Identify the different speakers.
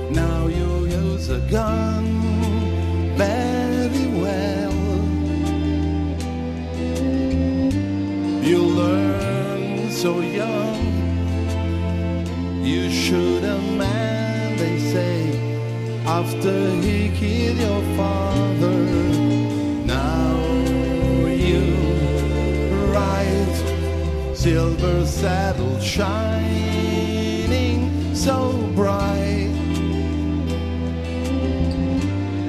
Speaker 1: Now you use a gun very well. You learn so young. You shoot a man, they say, after he killed your father. Now you ride silver saddle shining so bright.